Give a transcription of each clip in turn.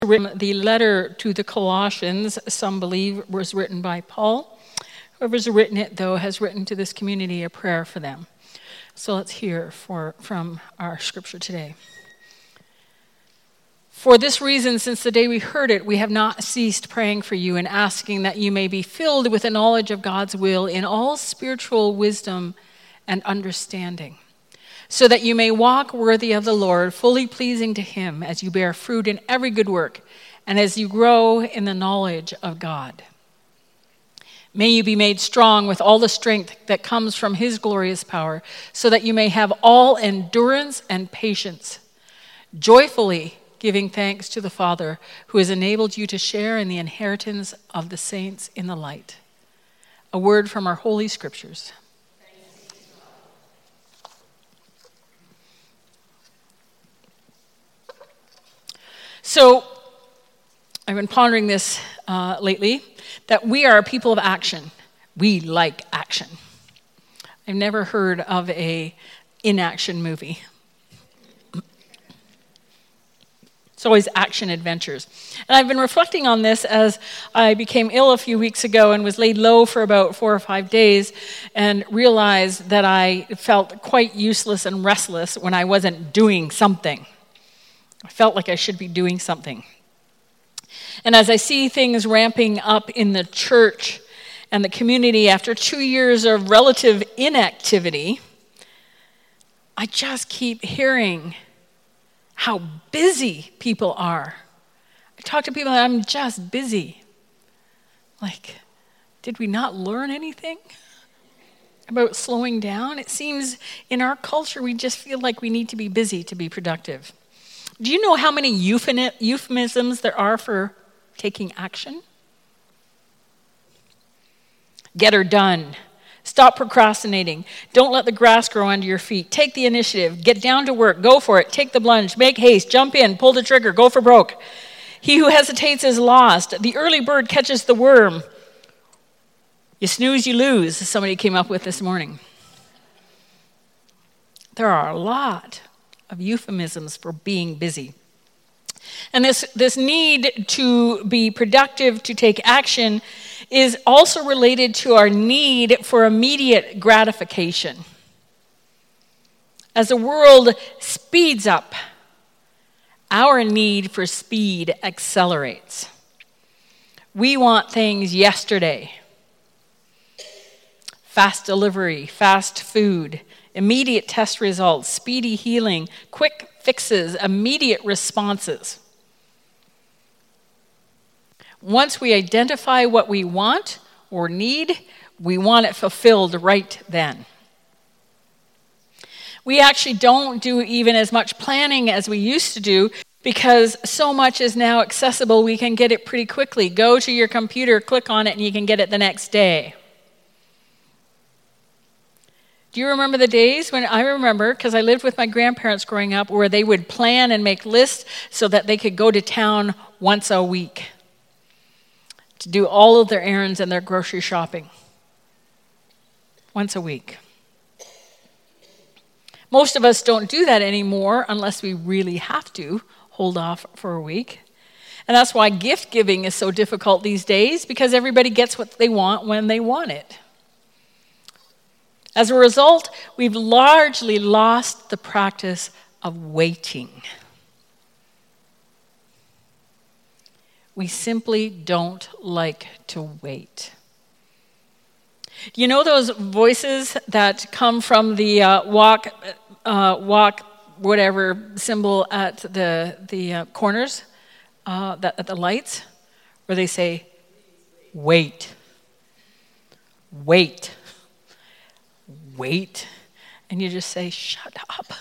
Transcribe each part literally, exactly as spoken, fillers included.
The letter to the Colossians, some believe, was written by Paul. Whoever's written it, though, has written to this community a prayer for them. So let's hear for, from our scripture today. For this reason, since the day we heard it, we have not ceased praying for you and asking that you may be filled with the knowledge of God's will in all spiritual wisdom and understanding, so that you may walk worthy of the Lord, fully pleasing to him as you bear fruit in every good work and as you grow in the knowledge of God. May you be made strong with all the strength that comes from his glorious power, so that you may have all endurance and patience, joyfully giving thanks to the Father who has enabled you to share in the inheritance of the saints in the light. A word from our holy scriptures. So, I've been pondering this uh, lately, that we are a people of action. We like action. I've never heard of a inaction movie. It's always action adventures. And I've been reflecting on this as I became ill a few weeks ago and was laid low for about four or five days and realized that I felt quite useless and restless when I wasn't doing something. I felt like I should be doing something. And as I see things ramping up in the church and the community after two years of relative inactivity, I just keep hearing how busy people are. I talk to people and I'm just busy. Like, did we not learn anything about slowing down? It seems in our culture we just feel like we need to be busy to be productive. Do you know how many euphemisms there are for taking action? Get her done. Stop procrastinating. Don't let the grass grow under your feet. Take the initiative. Get down to work. Go for it. Take the plunge. Make haste. Jump in. Pull the trigger. Go for broke. He who hesitates is lost. The early bird catches the worm. You snooze, you lose, somebody came up with this morning. There are a lot of euphemisms for being busy. And this, this need to be productive, to take action, is also related to our need for immediate gratification. As the world speeds up, our need for speed accelerates. We want things yesterday. Fast delivery, fast food, immediate test results, speedy healing, quick fixes, immediate responses. Once we identify what we want or need, we want it fulfilled right then. We actually don't do even as much planning as we used to do because so much is now accessible, we can get it pretty quickly. Go to your computer, click on it, and you can get it the next day. Do you remember the days when I remember, because I lived with my grandparents growing up, where they would plan and make lists so that they could go to town once a week to do all of their errands and their grocery shopping. Once a week. Most of us don't do that anymore unless we really have to hold off for a week. And that's why gift giving is so difficult these days, because everybody gets what they want when they want it. As a result, we've largely lost the practice of waiting. We simply don't like to wait. You know those voices that come from the uh, walk, uh, walk, whatever symbol at the the uh, corners, uh, that, at the lights, where they say, "Wait, wait." Wait, and you just say, shut up.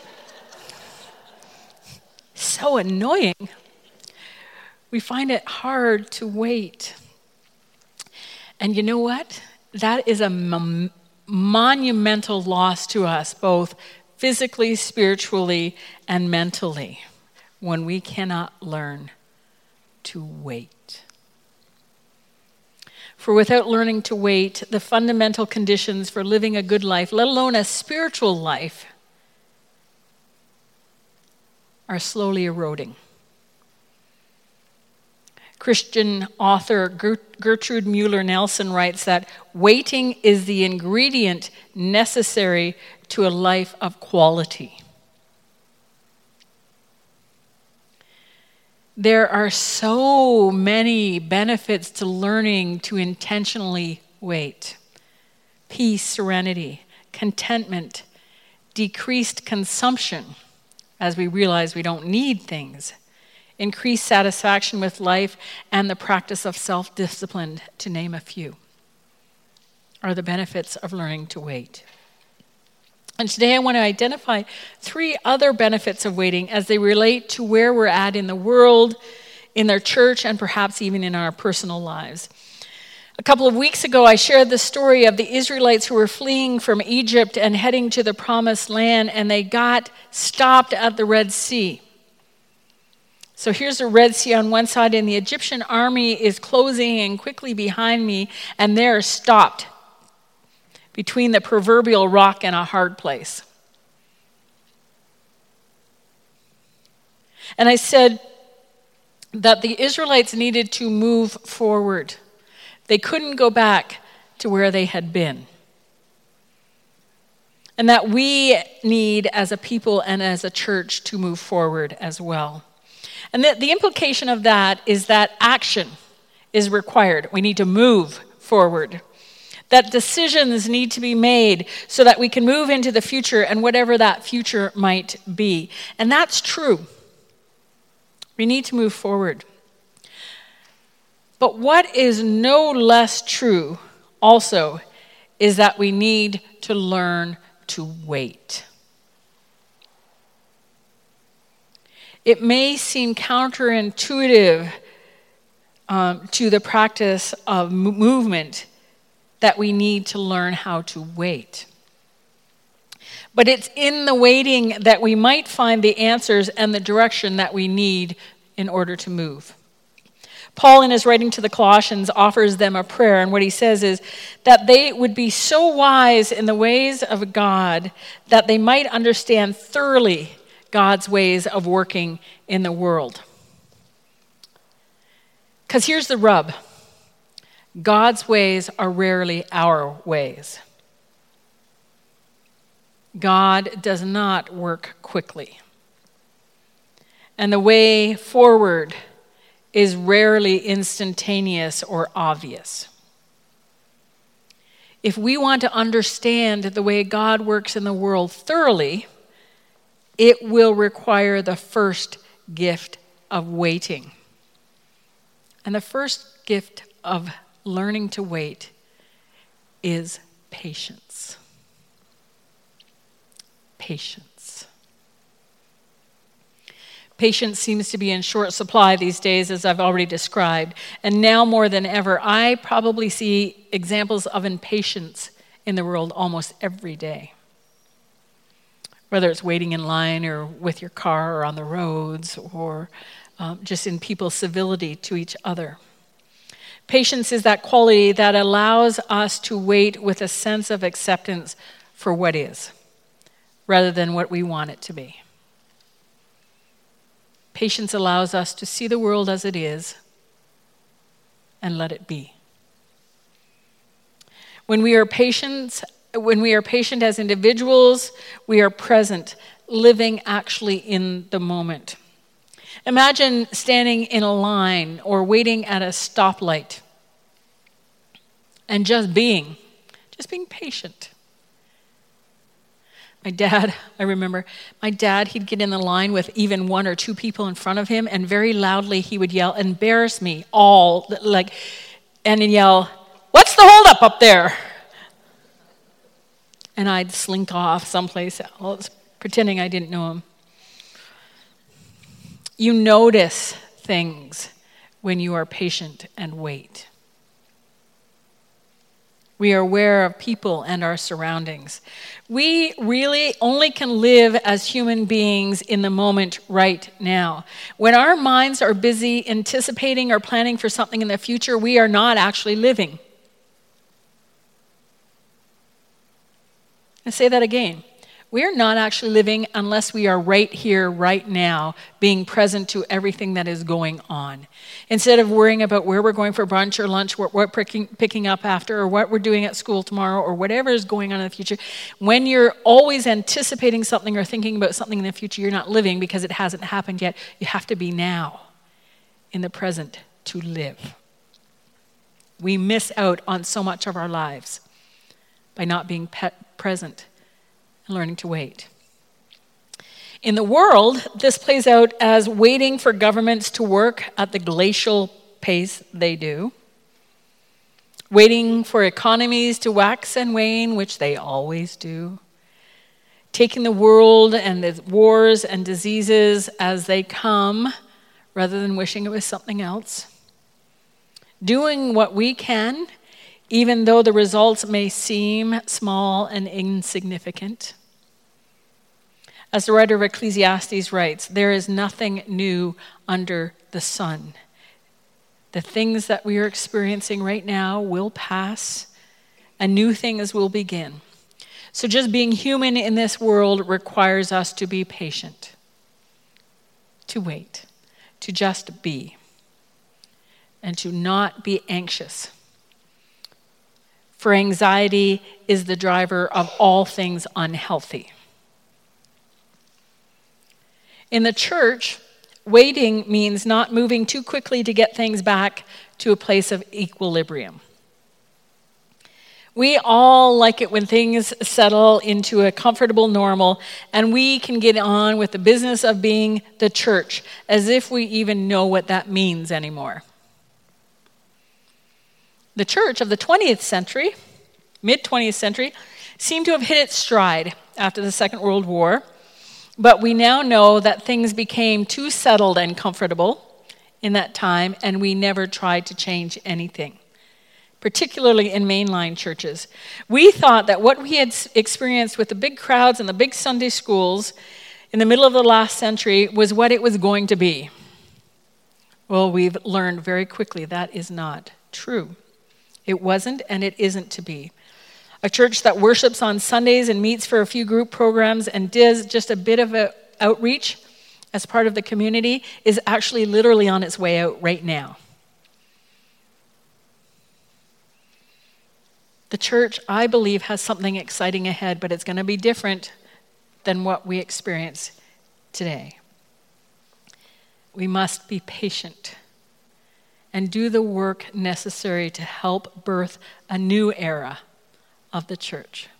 So annoying. We find it hard to wait. And you know what? That is a mon- monumental loss to us, both physically, spiritually, and mentally, when we cannot learn to wait. For without learning to wait, the fundamental conditions for living a good life, let alone a spiritual life, are slowly eroding. Christian author Gertrude Mueller Nelson writes that waiting is the ingredient necessary to a life of quality. There are so many benefits to learning to intentionally wait. Peace, serenity, contentment, decreased consumption as we realize we don't need things, increased satisfaction with life, and the practice of self-discipline, to name a few, are the benefits of learning to wait. And today I want to identify three other benefits of waiting as they relate to where we're at in the world, in their church, and perhaps even in our personal lives. A couple of weeks ago, I shared the story of the Israelites who were fleeing from Egypt and heading to the Promised Land, and they got stopped at the Red Sea. So here's the Red Sea on one side, and the Egyptian army is closing in quickly behind me, and they're stopped between the proverbial rock and a hard place. And I said that the Israelites needed to move forward. They couldn't go back to where they had been. And that we need, as a people and as a church, to move forward as well. And the, the implication of that is that action is required. We need to move forward. That decisions need to be made so that we can move into the future and whatever that future might be. And that's true. We need to move forward. But what is no less true also is that we need to learn to wait. It may seem counterintuitive um, to the practice of movement that we need to learn how to wait. But it's in the waiting that we might find the answers and the direction that we need in order to move. Paul, in his writing to the Colossians, offers them a prayer, and what he says is that they would be so wise in the ways of God that they might understand thoroughly God's ways of working in the world. Because here's the rub. God's ways are rarely our ways. God does not work quickly. And the way forward is rarely instantaneous or obvious. If we want to understand the way God works in the world thoroughly, it will require the first gift of waiting. And the first gift of learning to wait is patience. Patience. Patience seems to be in short supply these days, as I've already described. And now more than ever, I probably see examples of impatience in the world almost every day. Whether it's waiting in line or with your car or on the roads or um, just in people's civility to each other. Patience is that quality that allows us to wait with a sense of acceptance for what is, rather than what we want it to be. Patience allows us to see the world as it is and let it be. When we are patient, when we are patient as individuals, we are present, living actually in the moment. Imagine standing in a line or waiting at a stoplight and just being, just being patient. My dad, I remember, my dad, he'd get in the line with even one or two people in front of him, and very loudly he would yell, embarrass me all, like, and he'd yell, what's the holdup up there? And I'd slink off someplace else, pretending I didn't know him. You notice things when you are patient and wait. We are aware of people and our surroundings. We really only can live as human beings in the moment right now. When our minds are busy anticipating or planning for something in the future, we are not actually living. I say that again. We are not actually living unless we are right here, right now, being present to everything that is going on. Instead of worrying about where we're going for brunch or lunch, what we're picking, picking up after, or what we're doing at school tomorrow, or whatever is going on in the future, when you're always anticipating something or thinking about something in the future, you're not living because it hasn't happened yet. You have to be now, in the present, to live. We miss out on so much of our lives by not being pe- present and learning to wait. In the world, this plays out as waiting for governments to work at the glacial pace they do, waiting for economies to wax and wane, which they always do, taking the world and the wars and diseases as they come, rather than wishing it was something else, doing what we can, even though the results may seem small and insignificant. As the writer of Ecclesiastes writes, there is nothing new under the sun. The things that we are experiencing right now will pass, and new things will begin. So just being human in this world requires us to be patient, to wait, to just be, and to not be anxious. For anxiety is the driver of all things unhealthy. In the church, waiting means not moving too quickly to get things back to a place of equilibrium. We all like it when things settle into a comfortable normal and we can get on with the business of being the church, as if we even know what that means anymore. The church of the twentieth century, mid-twentieth century, seemed to have hit its stride after the Second World War. But we now know that things became too settled and comfortable in that time, and we never tried to change anything, particularly in mainline churches. We thought that what we had experienced with the big crowds and the big Sunday schools in the middle of the last century was what it was going to be. Well, we've learned very quickly that is not true. It wasn't, and it isn't to be. A church that worships on Sundays and meets for a few group programs and does just a bit of an outreach as part of the community is actually literally on its way out right now. The church, I believe, has something exciting ahead, but it's going to be different than what we experience today. We must be patient and do the work necessary to help birth a new era of the church.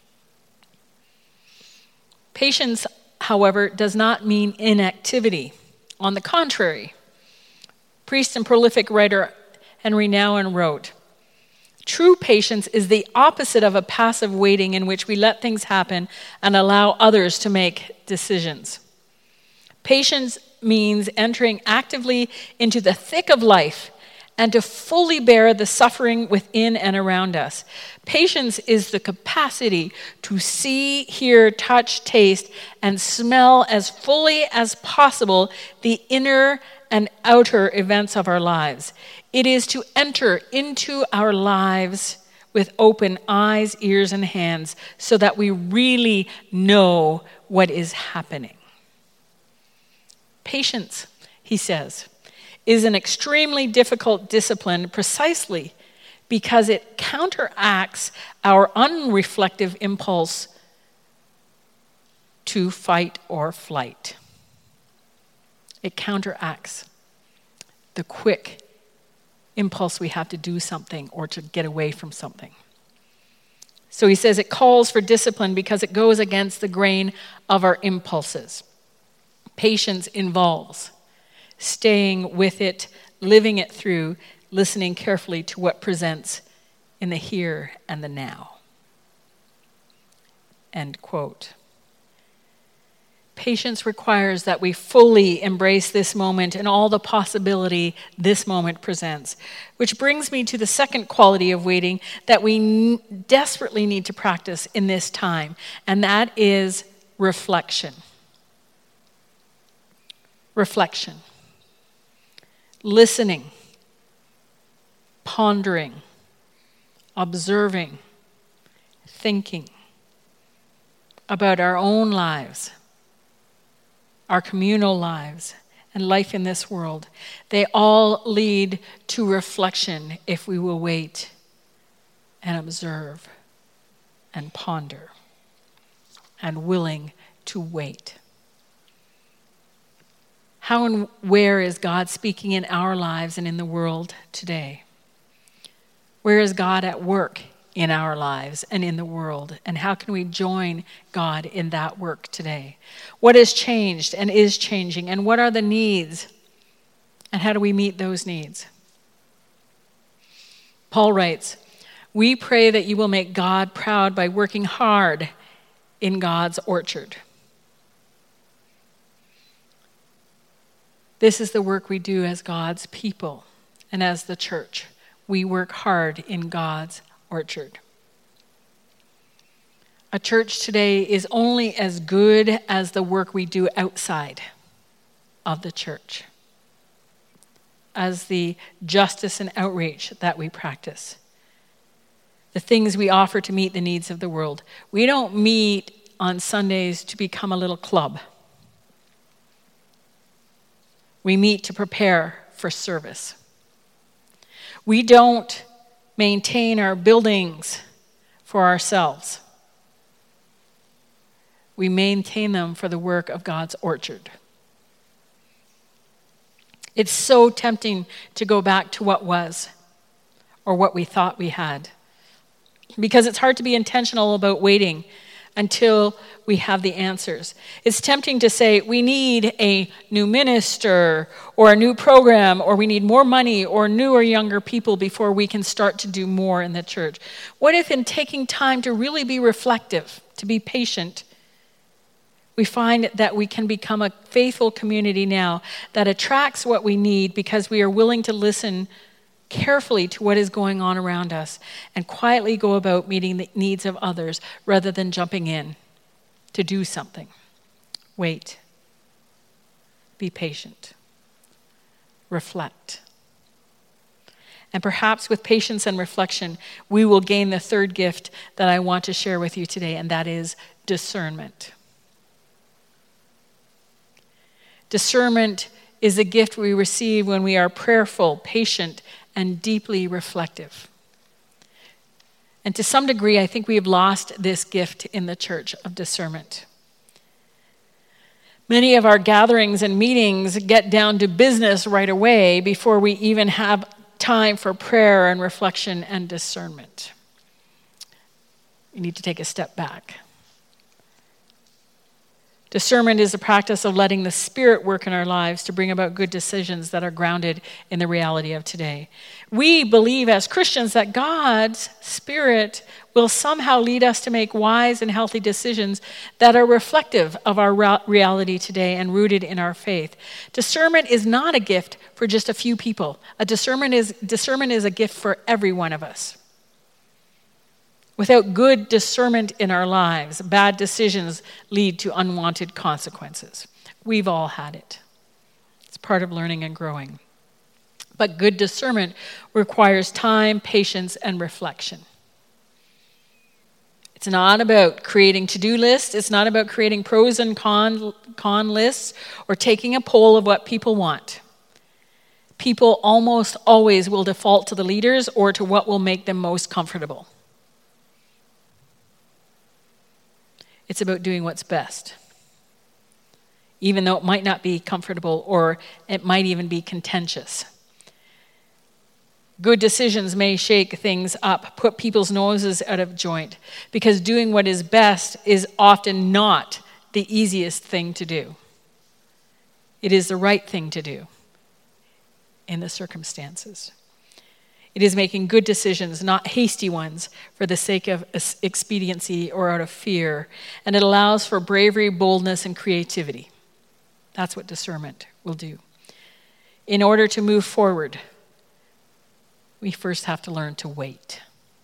Patience, however, does not mean inactivity. On the contrary, priest and prolific writer Henry Nouwen wrote, "True patience is the opposite of a passive waiting in which we let things happen and allow others to make decisions. Patience means entering actively into the thick of life and to fully bear the suffering within and around us. Patience is the capacity to see, hear, touch, taste, and smell as fully as possible the inner and outer events of our lives. It is to enter into our lives with open eyes, ears, and hands so that we really know what is happening." Patience, he says, is an extremely difficult discipline precisely because it counteracts our unreflective impulse to fight or flight. It counteracts the quick impulse we have to do something or to get away from something. So he says it calls for discipline because it goes against the grain of our impulses. Patience involves staying with it, living it through, listening carefully to what presents in the here and the now. End quote. Patience requires that we fully embrace this moment and all the possibility this moment presents. Which brings me to the second quality of waiting that we n- desperately need to practice in this time, and that is reflection. Reflection. Listening, pondering, observing, thinking, about our own lives, our communal lives, and life in this world, they all lead to reflection if we will wait and observe and ponder and willing to wait. How and where is God speaking in our lives and in the world today? Where is God at work in our lives and in the world? And how can we join God in that work today? What has changed and is changing? And what are the needs? And how do we meet those needs? Paul writes, "We pray that you will make God proud by working hard in God's orchard." This is the work we do as God's people and as the church. We work hard in God's orchard. A church today is only as good as the work we do outside of the church, as the justice and outreach that we practice, the things we offer to meet the needs of the world. We don't meet on Sundays to become a little club. We meet to prepare for service. We don't maintain our buildings for ourselves. We maintain them for the work of God's orchard. It's so tempting to go back to what was or what we thought we had, because it's hard to be intentional about waiting until we have the answers. It's tempting to say we need a new minister or a new program, or we need more money or newer, younger people before we can start to do more in the church. What if in taking time to really be reflective, to be patient, we find that we can become a faithful community now that attracts what we need because we are willing to listen carefully to what is going on around us and quietly go about meeting the needs of others rather than jumping in to do something. Wait. Be patient. Reflect. And perhaps with patience and reflection, we will gain the third gift that I want to share with you today, and that is discernment. Discernment is a gift we receive when we are prayerful, patient, and deeply reflective. And to some degree, I think we have lost this gift in the church of discernment. Many of our gatherings and meetings get down to business right away before we even have time for prayer and reflection and discernment. We need to take a step back. Discernment is the practice of letting the Spirit work in our lives to bring about good decisions that are grounded in the reality of today. We believe as Christians that God's Spirit will somehow lead us to make wise and healthy decisions that are reflective of our reality today and rooted in our faith. Discernment is not a gift for just a few people. A discernment is, discernment is a gift for every one of us. Without good discernment in our lives, bad decisions lead to unwanted consequences. We've all had it. It's part of learning and growing. But good discernment requires time, patience, and reflection. It's not about creating to-do lists. It's not about creating pros and con, con lists or taking a poll of what people want. People almost always will default to the leaders or to what will make them most comfortable. It's about doing what's best, even though it might not be comfortable or it might even be contentious. Good decisions may shake things up, put people's noses out of joint, because doing what is best is often not the easiest thing to do. It is the right thing to do in the circumstances. It is making good decisions, not hasty ones, for the sake of expediency or out of fear. And it allows for bravery, boldness, and creativity. That's what discernment will do. In order to move forward, we first have to learn to wait,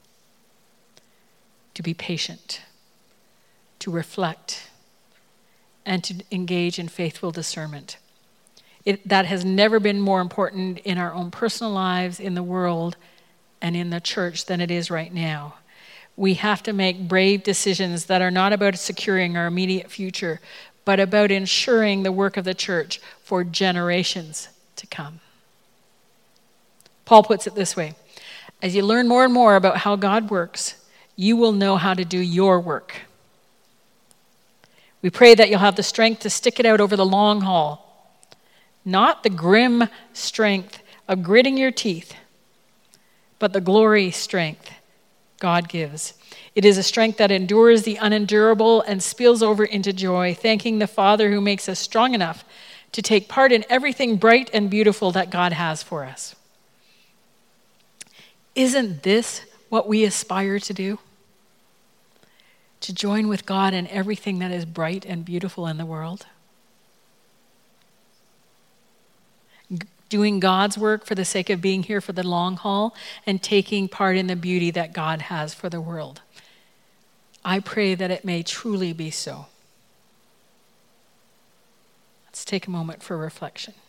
to be patient, to reflect, and to engage in faithful discernment. It, that has never been more important in our own personal lives, in the world, and in the church than it is right now. we have to make brave decisions that are not about securing our immediate future, but about ensuring the work of the church for generations to come. Paul puts it this way: as you learn more and more about how God works, you will know how to do your work. We pray that you'll have the strength to stick it out over the long haul, not the grim strength of gritting your teeth, but the glory strength God gives. It is a strength that endures the unendurable and spills over into joy, thanking the Father who makes us strong enough to take part in everything bright and beautiful that God has for us. Isn't this what we aspire to do? To join with God in everything that is bright and beautiful in the world? Doing God's work for the sake of being here for the long haul and taking part in the beauty that God has for the world. I pray that it may truly be so. Let's take a moment for reflection.